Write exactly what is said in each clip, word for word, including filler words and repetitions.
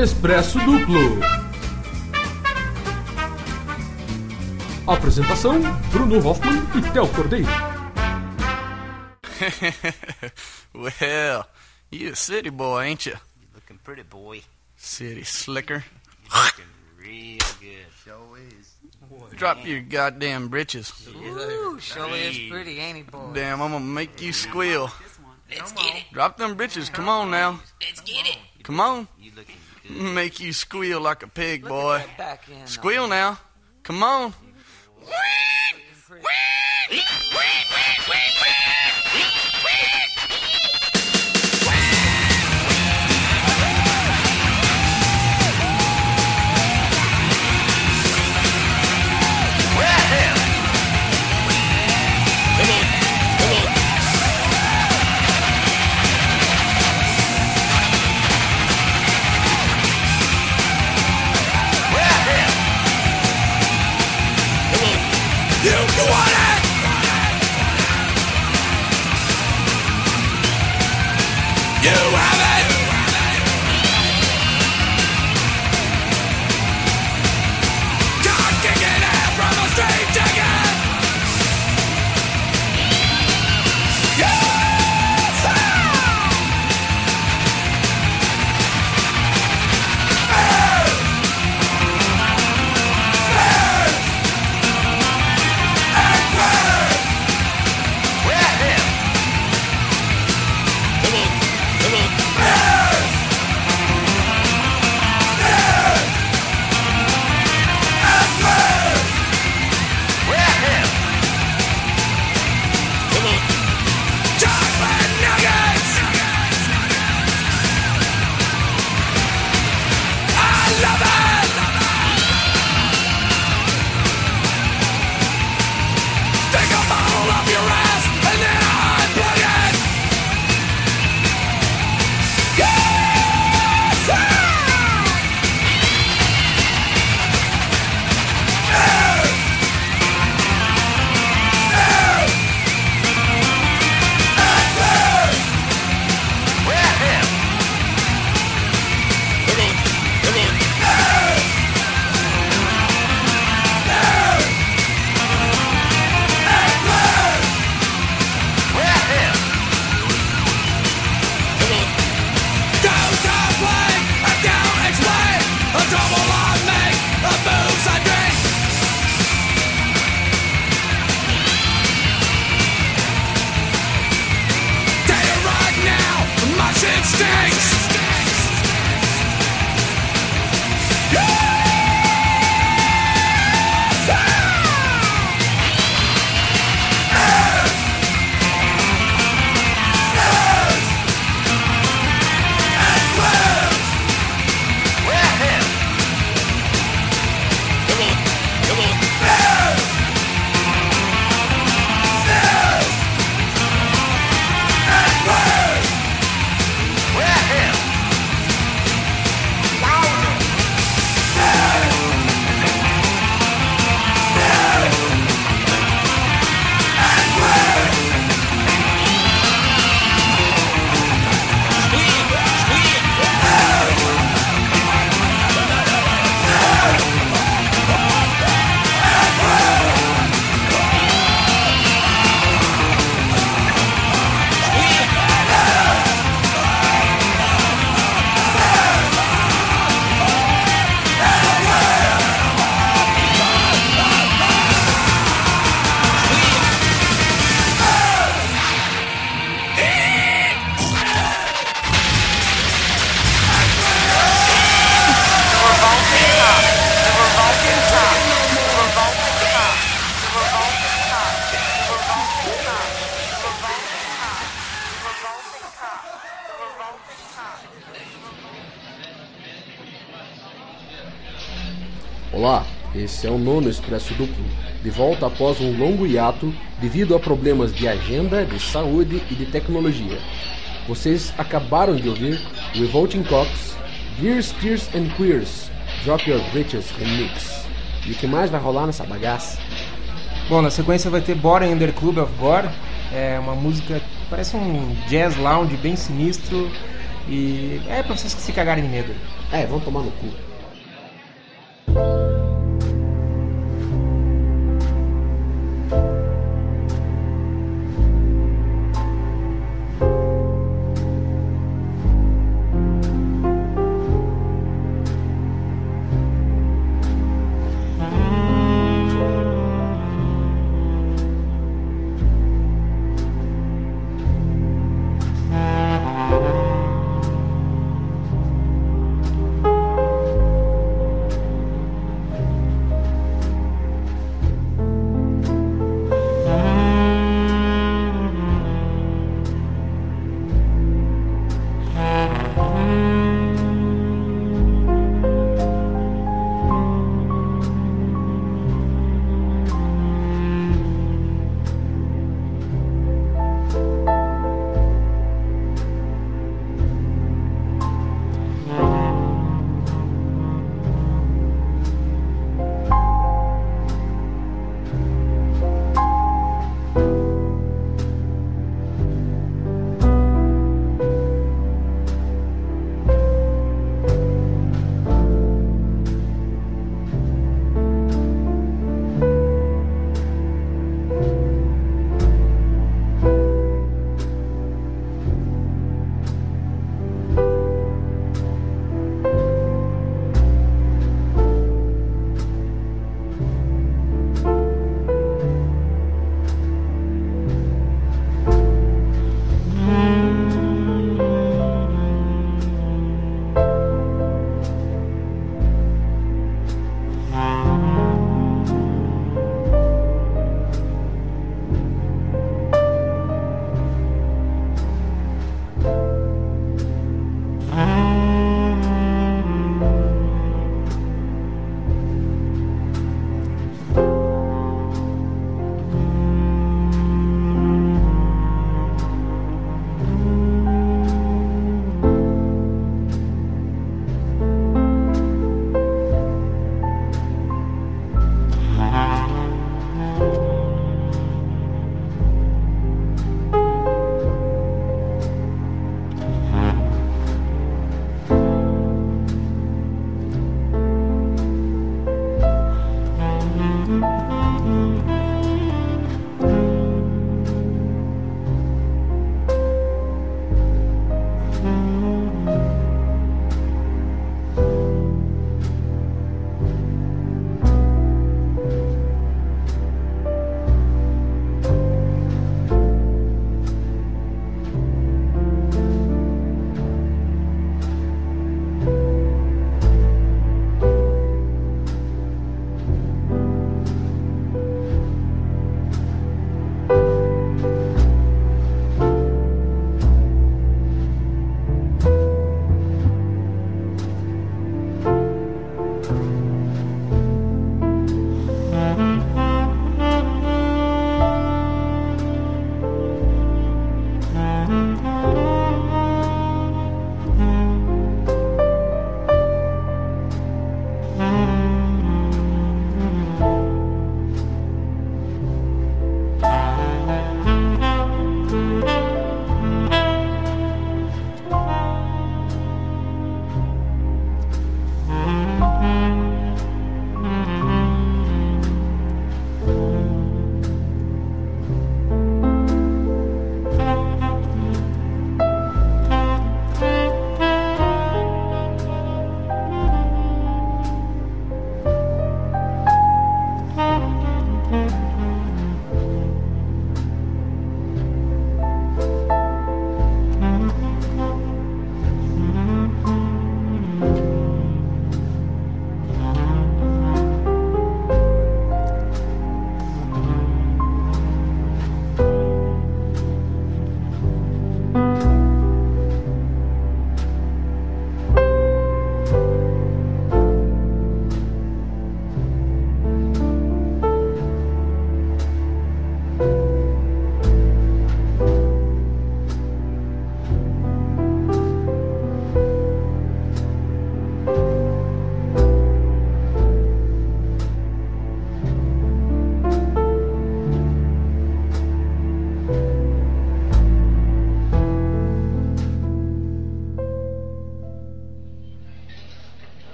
Expresso Duplo. Apresentação: Bruno Hoffman e Theo Cordeiro. Well, you a city boy, ain't you? You looking pretty, boy. City slicker. You looking real good. Sure is. Drop your goddamn britches. Ooh, sure is pretty, ain't he, boy? Damn, I'm gonna make you squeal. Let's get it. Drop them britches, come on now. Let's get it. Come on. You looking good. Make you squeal like a pig, boy. Look at that back end. Squeal now. Come on. Olá, esse é o nono Expresso Duplo, de volta após um longo hiato devido a problemas de agenda, de saúde e de tecnologia. Vocês acabaram de ouvir Revolting Cocks, Gears, Tears and Queers, Drop Your Britches Remix. E o que mais vai rolar nessa bagaça? Bom, na sequência vai ter Boring Under Club of Gore, é uma música que parece um jazz lounge bem sinistro e é pra vocês que se cagarem de medo. É, vão tomar no cu.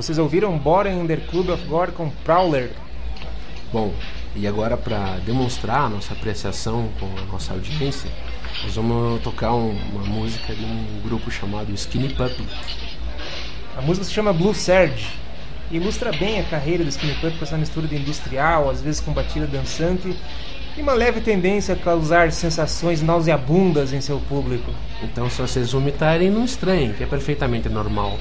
vocês ouviram Bottom in the Club of God com Prowler. Bom, e agora para demonstrar a nossa apreciação com a nossa audiência, nós vamos tocar um, uma música de um grupo chamado Skinny Puppy. A música se chama Blue Serge e ilustra bem a carreira do Skinny Puppy com essa mistura de industrial, às vezes com batida dançante, e uma leve tendência a causar sensações nauseabundas em seu público. Então, se vocês vomitarem, não estranhem, que é perfeitamente normal.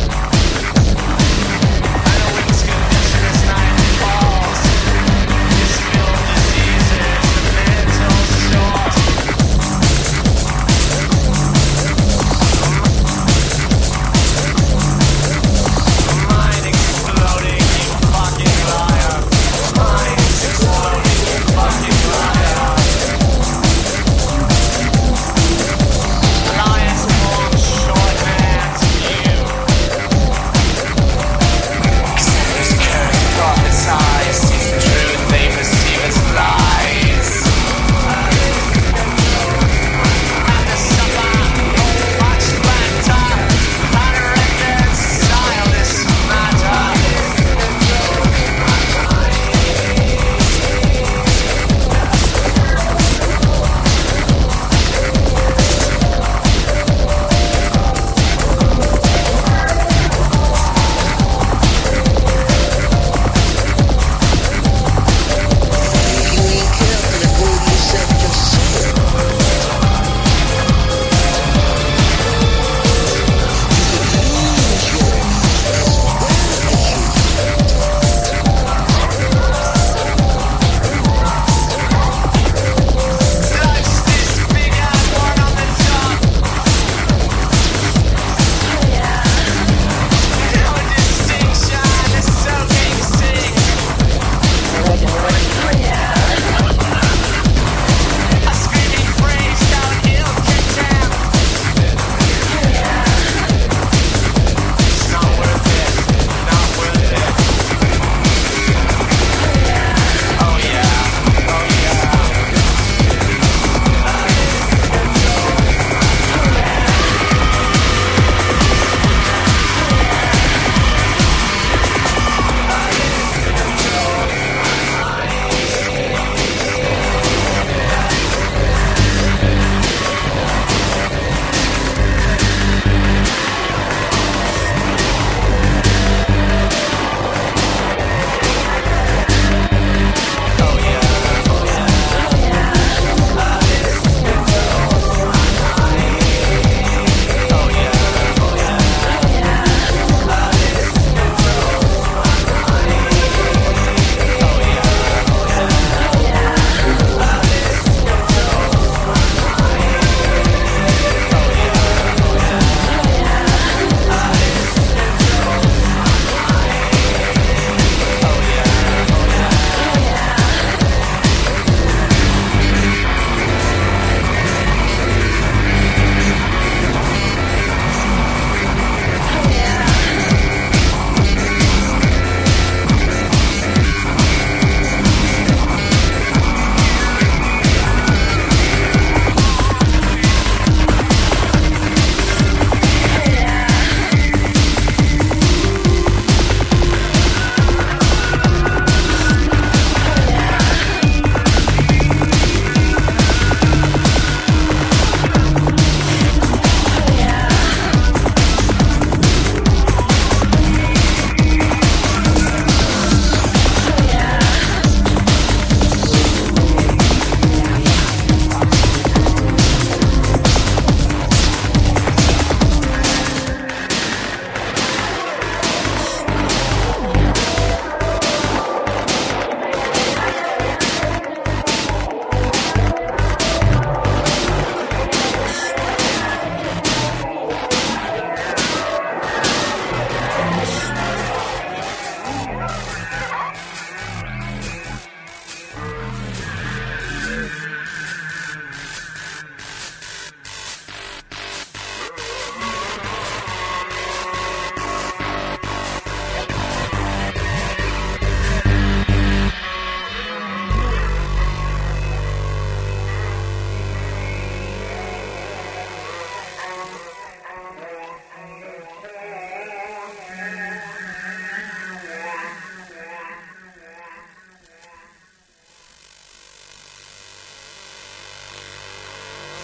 This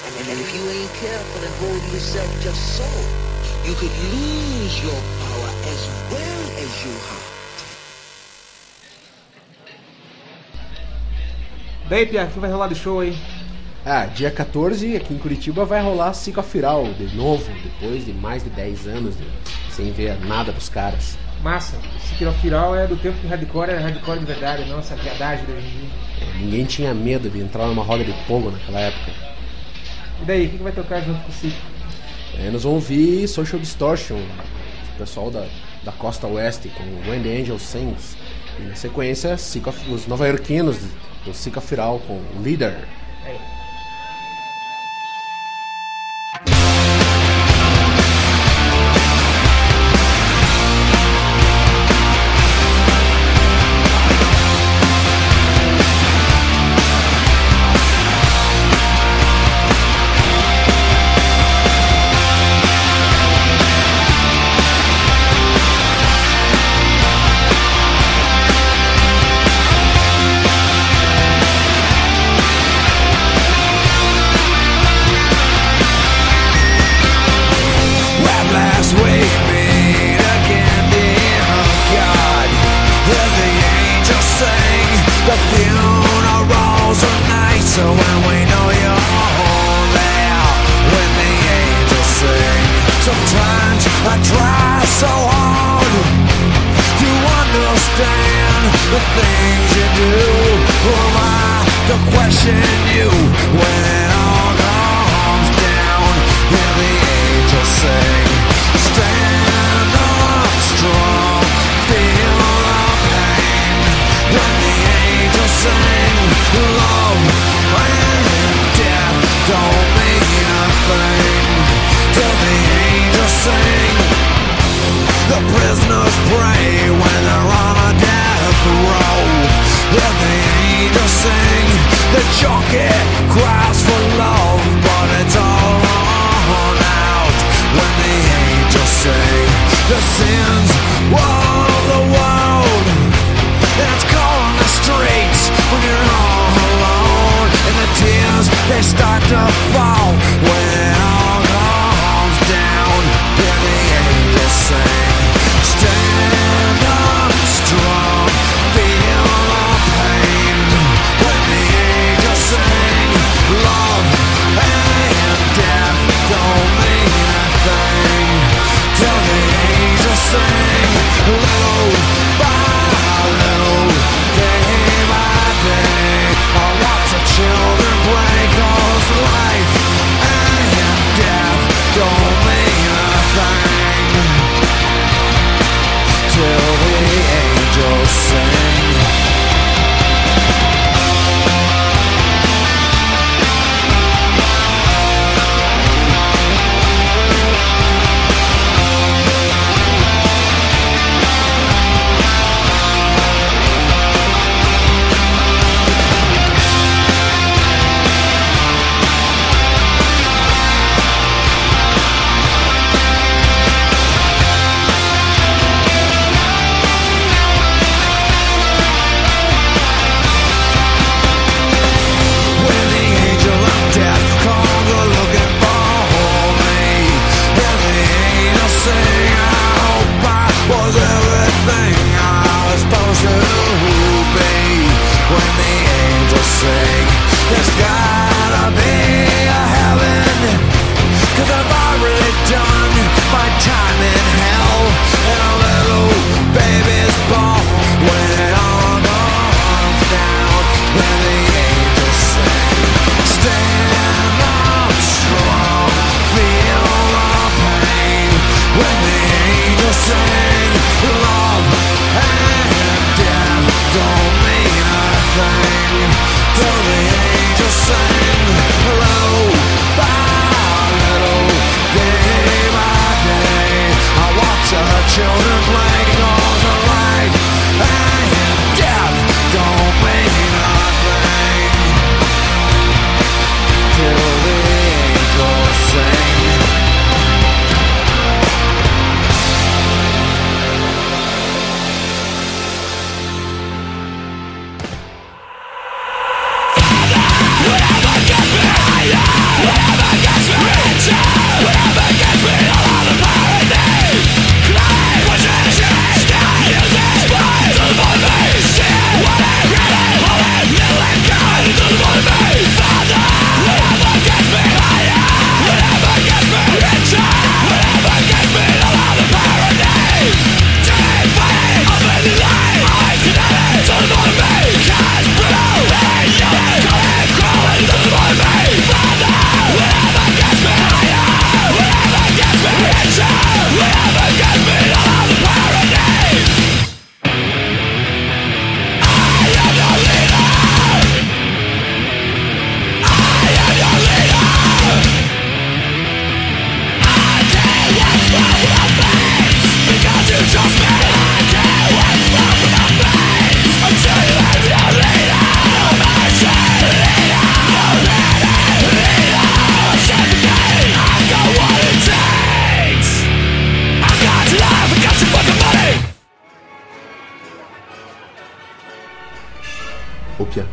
And if you ain't careful and hold yourself just so, you could lose your power as well as your heart. Daí, Pia, o que vai rolar de show aí? Ah, dia quatorze, aqui em Curitiba, vai rolar Sick of It All de novo, depois de mais de dez anos de, sem ver nada dos caras. Massa, esse Quirofiral é do tempo que hardcore era hardcore de verdade, não essa viadagem de hoje em dia. É, ninguém tinha medo de entrar numa roda de pogo naquela época. E daí, o que, que vai tocar junto com o Sick? É, nós vamos ouvir Social Distortion, o pessoal da, da Costa Oeste, com When the Angel Sings. E na sequência, Sick of, os nova-iorquinos do Sick of It All com Leader. Aí. Children play 'cause life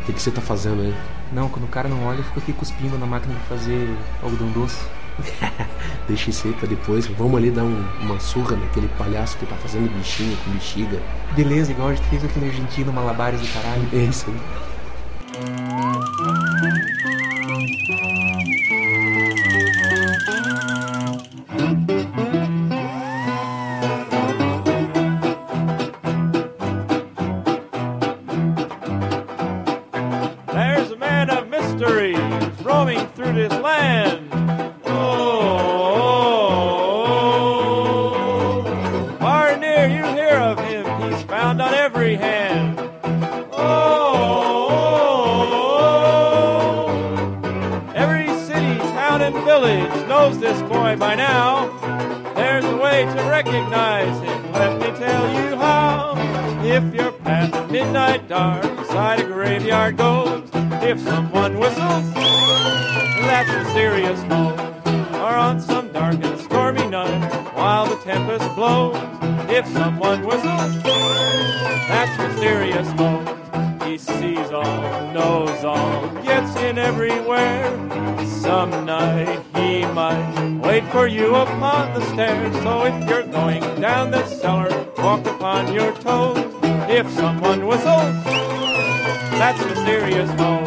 O que, que você tá fazendo aí? Não, quando o cara não olha, eu fico aqui cuspindo na máquina de fazer algodão doce. Deixa isso aí pra depois. Vamos ali dar um, uma surra naquele palhaço que tá fazendo bichinho com bexiga. Beleza, igual a gente fez aquele argentino, malabares do caralho. É isso aí. There's a man of mystery roaming through this land. Oh, far and near you hear of him, he's found on every hand. Oh, every city, town, and village knows this boy by now. There's a way to recognize him, let me tell you how. If you're past midnight dark, beside a graveyard goes, if someone whistles, that's mysterious smoke. Or on some dark and stormy night, while the tempest blows, if someone whistles, that's mysterious smoke. He sees all, knows all, gets in everywhere. Some night he might wait for you upon the stairs. So if you're going down the cellar, walk upon your toes. If someone whistles, that's mysterious smoke.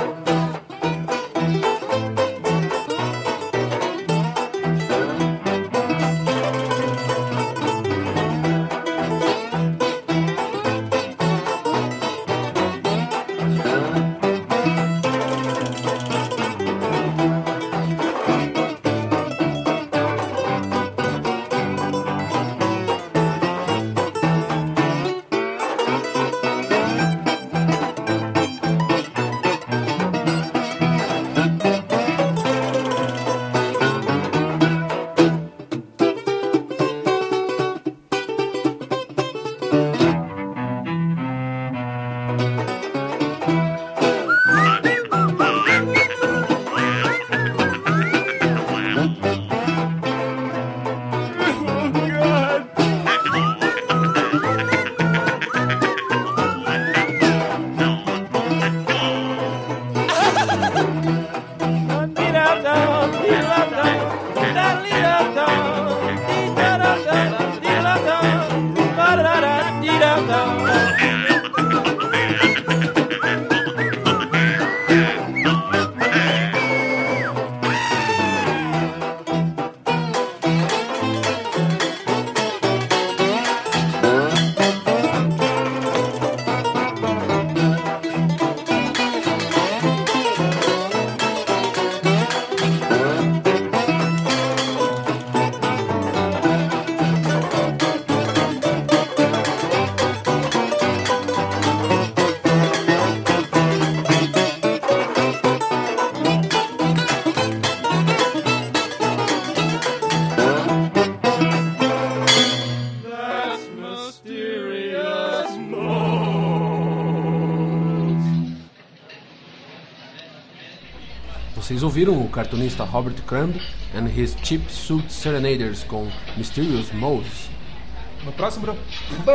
Vocês ouviram o cartunista Robert Crumb and His Cheap Suit Serenaders com Mysterious Moles. No próximo pro...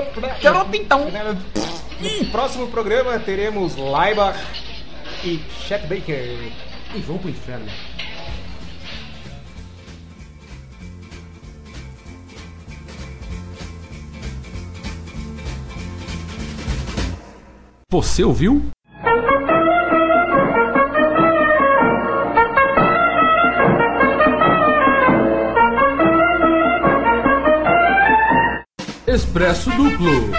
No próximo programa teremos Laibach e Chet Baker. E vão pro inferno. Você ouviu? Expresso Duplo.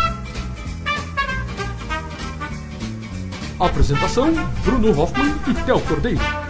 Apresentação: Bruno Hoffman e Théo Cordeiro.